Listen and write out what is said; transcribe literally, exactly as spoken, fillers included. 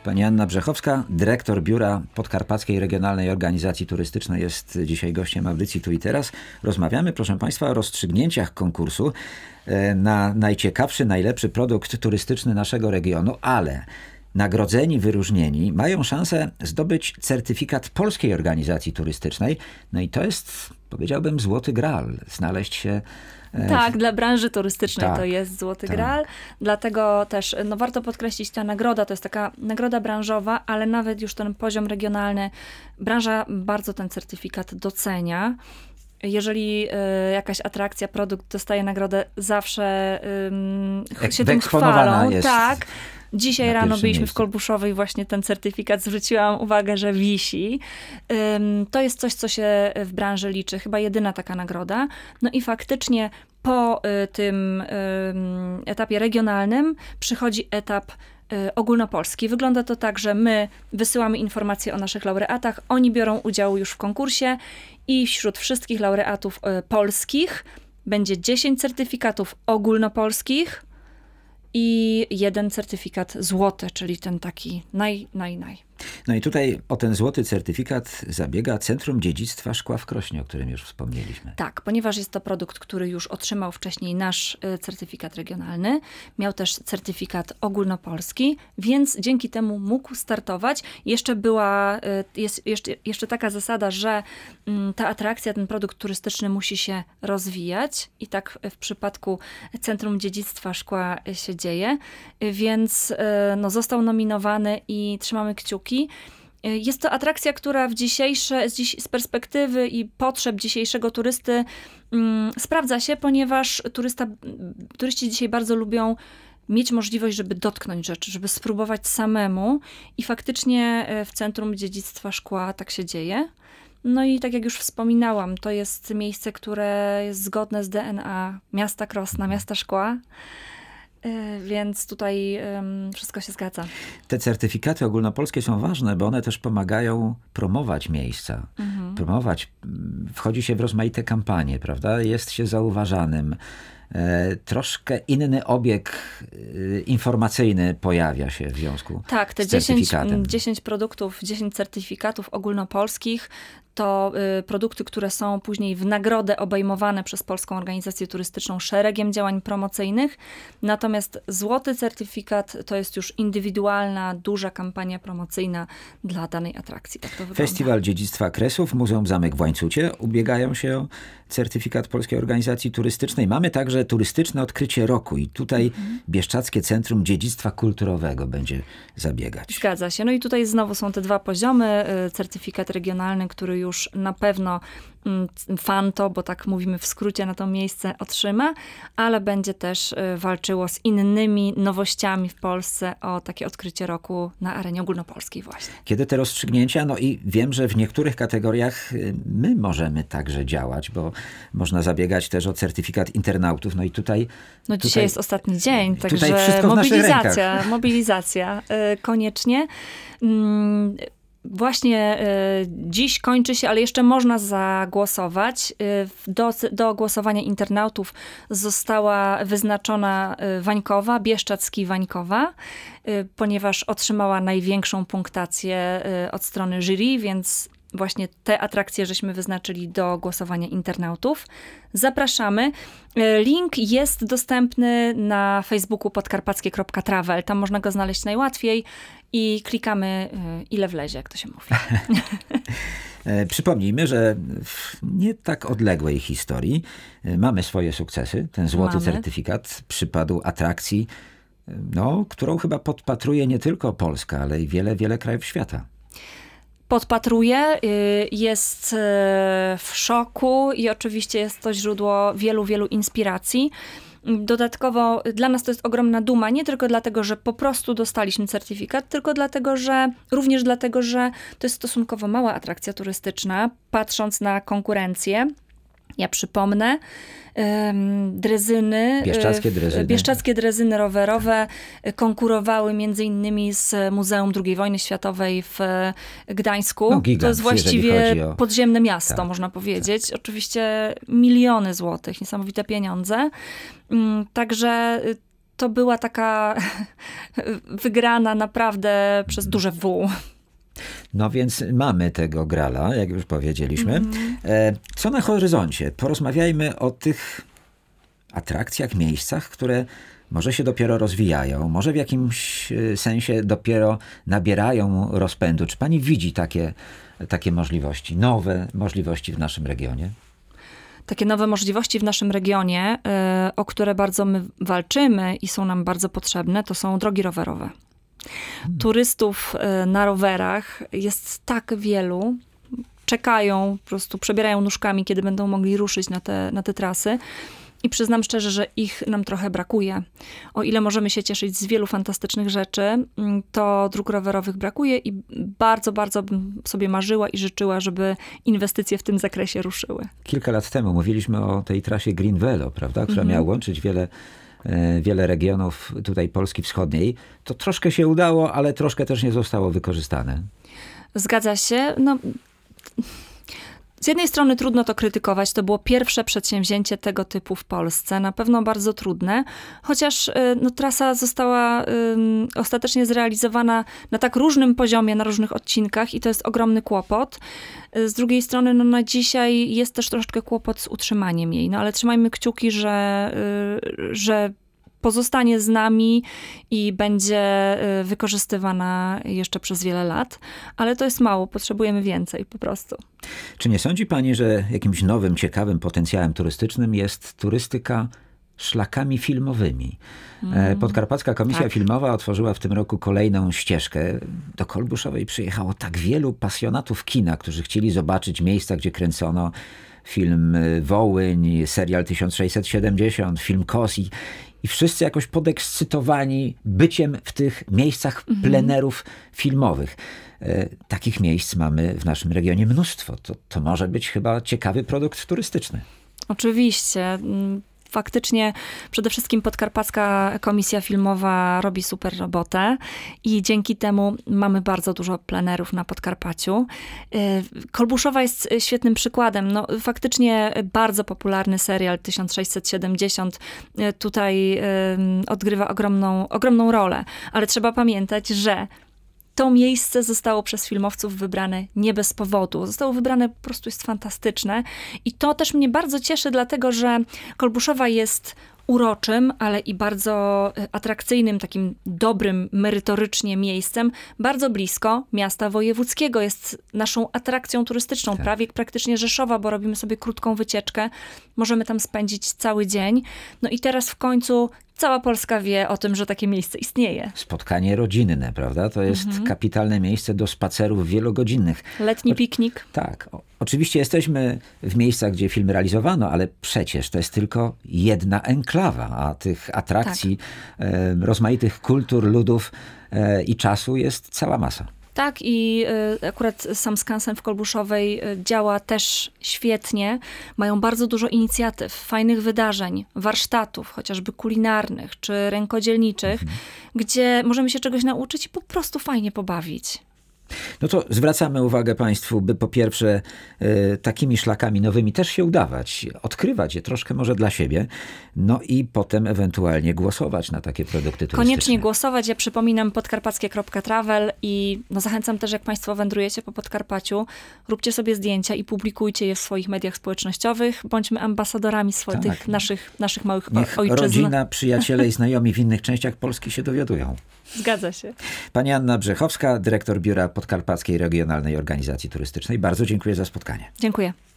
Pani Anna Brzechowska, dyrektor Biura Podkarpackiej Regionalnej Organizacji Turystycznej, jest dzisiaj gościem audycji Tu i Teraz. Rozmawiamy, proszę Państwa, o rozstrzygnięciach konkursu na najciekawszy, najlepszy produkt turystyczny naszego regionu, ale nagrodzeni, wyróżnieni mają szansę zdobyć certyfikat Polskiej Organizacji Turystycznej. No i to jest, powiedziałbym, złoty graal. Znaleźć się... Tak, dla branży turystycznej tak, to jest złoty tak. graal. Dlatego też no, warto podkreślić, ta nagroda to jest taka nagroda branżowa, ale nawet już ten poziom regionalny, branża bardzo ten certyfikat docenia. Jeżeli y, jakaś atrakcja, produkt dostaje nagrodę, zawsze y, się tym chwalą. Jest tak. Dzisiaj rano byliśmy miejscu. w Kolbuszowej, właśnie ten certyfikat, zwróciłam uwagę, że wisi. Ym, to jest coś, co się w branży liczy, chyba jedyna taka nagroda. No i faktycznie po y, tym y, etapie regionalnym przychodzi etap y, ogólnopolski. Wygląda to tak, że my wysyłamy informacje o naszych laureatach, oni biorą udział już w konkursie i wśród wszystkich laureatów y, polskich będzie dziesięć certyfikatów ogólnopolskich, i jeden certyfikat złoty, czyli ten taki naj, naj, naj. No i tutaj o ten złoty certyfikat zabiega Centrum Dziedzictwa Szkła w Krośnie, o którym już wspomnieliśmy. Tak, ponieważ jest to produkt, który już otrzymał wcześniej nasz certyfikat regionalny, miał też certyfikat ogólnopolski, więc dzięki temu mógł startować. Jeszcze była, jest jeszcze, jeszcze taka zasada, że ta atrakcja, ten produkt turystyczny musi się rozwijać i tak w przypadku Centrum Dziedzictwa Szkła się dzieje, więc no, został nominowany i trzymamy kciuki. Jest to atrakcja, która w dzisiejsze, z perspektywy i potrzeb dzisiejszego turysty um, sprawdza się, ponieważ turysta, turyści dzisiaj bardzo lubią mieć możliwość, żeby dotknąć rzeczy, żeby spróbować samemu i faktycznie w Centrum Dziedzictwa Szkła tak się dzieje. No i tak jak już wspominałam, to jest miejsce, które jest zgodne z D N A miasta Krosna, miasta Szkła. Więc tutaj um, wszystko się zgadza. Te certyfikaty ogólnopolskie są ważne, bo one też pomagają promować miejsca. Mhm. Promować. Wchodzi się w rozmaite kampanie, prawda? Jest się zauważanym. E, troszkę inny obieg e, informacyjny pojawia się w związku tak, te z certyfikatem. dziesięć, dziesięć produktów, dziesięć certyfikatów ogólnopolskich to y, produkty, które są później w nagrodę obejmowane przez Polską Organizację Turystyczną szeregiem działań promocyjnych. Natomiast złoty certyfikat to jest już indywidualna, duża kampania promocyjna dla danej atrakcji. Tak to wygląda. Festiwal Dziedzictwa Kresów, Muzeum Zamek w Łańcucie ubiegają się o certyfikat Polskiej Organizacji Turystycznej. Mamy także turystyczne odkrycie roku i tutaj mhm. Bieszczadzkie Centrum Dziedzictwa Kulturowego będzie zabiegać. Zgadza się. No i tutaj znowu są te dwa poziomy. Certyfikat regionalny, który już na pewno Fanto, bo tak mówimy w skrócie, na to miejsce otrzyma, ale będzie też walczyło z innymi nowościami w Polsce o takie odkrycie roku na arenie ogólnopolskiej właśnie. Kiedy te rozstrzygnięcia? No i wiem, że w niektórych kategoriach my możemy także działać, bo można zabiegać też o certyfikat internautów. No i tutaj... No dzisiaj tutaj, jest ostatni dzień, także wszystko w mobilizacja, mobilizacja yy, koniecznie. Yy, Właśnie y, dziś kończy się, ale jeszcze można zagłosować. Y, do, do głosowania internautów została wyznaczona y, Wańkowa, Bieszczadzki Wańkowa, y, ponieważ otrzymała największą punktację y, od strony jury, więc właśnie te atrakcje żeśmy wyznaczyli do głosowania internautów. Zapraszamy. Link jest dostępny na Facebooku podkarpackie kropka travel. Tam można go znaleźć najłatwiej i klikamy ile wlezie, jak to się mówi. Przypomnijmy, że w nie tak odległej historii mamy swoje sukcesy. Ten złoty mamy. certyfikat przypadł atrakcji, no, którą chyba podpatruje nie tylko Polska, ale i wiele, wiele krajów świata. Podpatruje, jest w szoku i oczywiście jest to źródło wielu, wielu inspiracji. Dodatkowo dla nas to jest ogromna duma, nie tylko dlatego, że po prostu dostaliśmy certyfikat, tylko dlatego, że również dlatego, że to jest stosunkowo mała atrakcja turystyczna, patrząc na konkurencję. Ja przypomnę, drezyny, Bieszczadzkie drezyny. Bieszczadzkie drezyny rowerowe konkurowały między innymi z Muzeum drugiej Wojny Światowej w Gdańsku. No, gigant, to jest właściwie o... podziemne miasto, tak, można tak, powiedzieć. tak. Oczywiście miliony złotych, niesamowite pieniądze. Także to była taka wygrana naprawdę przez duże W. No więc mamy tego grala, jak już powiedzieliśmy. Mm. Co na horyzoncie? Porozmawiajmy o tych atrakcjach, miejscach, które może się dopiero rozwijają, może w jakimś sensie dopiero nabierają rozpędu. Czy pani widzi takie, takie możliwości, nowe możliwości w naszym regionie? Takie nowe możliwości w naszym regionie, o które bardzo my walczymy i są nam bardzo potrzebne, to są drogi rowerowe. Hmm. Turystów na rowerach jest tak wielu, czekają, po prostu przebierają nóżkami, kiedy będą mogli ruszyć na te, na te trasy. I przyznam szczerze, że ich nam trochę brakuje. O ile możemy się cieszyć z wielu fantastycznych rzeczy, to dróg rowerowych brakuje i bardzo, bardzo bym sobie marzyła i życzyła, żeby inwestycje w tym zakresie ruszyły. Kilka lat temu mówiliśmy o tej trasie Green Velo, prawda, która Mhm. miała łączyć wiele, wiele regionów tutaj Polski Wschodniej. To troszkę się udało, ale troszkę też nie zostało wykorzystane. Zgadza się. No... Z jednej strony trudno to krytykować, to było pierwsze przedsięwzięcie tego typu w Polsce, na pewno bardzo trudne, chociaż no, trasa została um, ostatecznie zrealizowana na tak różnym poziomie, na różnych odcinkach i to jest ogromny kłopot. Z drugiej strony no, na dzisiaj jest też troszeczkę kłopot z utrzymaniem jej, no ale trzymajmy kciuki, że, y, że pozostanie z nami i będzie wykorzystywana jeszcze przez wiele lat, ale to jest mało, potrzebujemy więcej po prostu. Czy nie sądzi pani, że jakimś nowym, ciekawym potencjałem turystycznym jest turystyka szlakami filmowymi? Mm. Podkarpacka Komisja tak. Filmowa otworzyła w tym roku kolejną ścieżkę. Do Kolbuszowej przyjechało tak wielu pasjonatów kina, którzy chcieli zobaczyć miejsca, gdzie kręcono film Wołyń, serial tysiąc sześćset siedemdziesiąt, film Kos i I wszyscy jakoś podekscytowani byciem w tych miejscach mhm. plenerów filmowych. E, takich miejsc mamy w naszym regionie mnóstwo. To, to może być chyba ciekawy produkt turystyczny. Oczywiście. Faktycznie przede wszystkim Podkarpacka Komisja Filmowa robi super robotę i dzięki temu mamy bardzo dużo plenerów na Podkarpaciu. Kolbuszowa jest świetnym przykładem. No, faktycznie bardzo popularny serial tysiąc sześćset siedemdziesiąt tutaj odgrywa ogromną, ogromną rolę, ale trzeba pamiętać, że to miejsce zostało przez filmowców wybrane nie bez powodu. Zostało wybrane, po prostu jest fantastyczne. I to też mnie bardzo cieszy, dlatego że Kolbuszowa jest uroczym, ale i bardzo atrakcyjnym, takim dobrym, merytorycznie miejscem, bardzo blisko miasta wojewódzkiego. Jest naszą atrakcją turystyczną, tak. prawie praktycznie Rzeszowa, bo robimy sobie krótką wycieczkę. Możemy tam spędzić cały dzień. No i teraz w końcu cała Polska wie o tym, że takie miejsce istnieje. Spotkanie rodzinne, prawda? To jest mhm. kapitalne miejsce do spacerów wielogodzinnych. Letni piknik. O, tak. O, oczywiście jesteśmy w miejscach, gdzie film realizowano, ale przecież to jest tylko jedna enklawa, a tych atrakcji, tak. e, rozmaitych kultur, ludów e, i czasu jest cała masa. Tak i y, akurat sam skansen w Kolbuszowej y, działa też świetnie. Mają bardzo dużo inicjatyw, fajnych wydarzeń, warsztatów, chociażby kulinarnych czy rękodzielniczych, mhm. gdzie możemy się czegoś nauczyć i po prostu fajnie pobawić. No to zwracamy uwagę państwu, by po pierwsze y, takimi szlakami nowymi też się udawać, odkrywać je troszkę może dla siebie, no i potem ewentualnie głosować na takie produkty turystyczne. Koniecznie głosować. Ja przypominam podkarpackie kropka travel i no, zachęcam też, jak państwo wędrujecie po Podkarpaciu, róbcie sobie zdjęcia i publikujcie je w swoich mediach społecznościowych. Bądźmy ambasadorami swoich, tak. tych naszych, naszych małych Niech ojczyzn. rodzina, przyjaciele i znajomi w innych częściach Polski się dowiadują. Zgadza się. Pani Anna Brzechowska, dyrektor Biura Podkarpackiej Regionalnej Organizacji Turystycznej. Bardzo dziękuję za spotkanie. Dziękuję.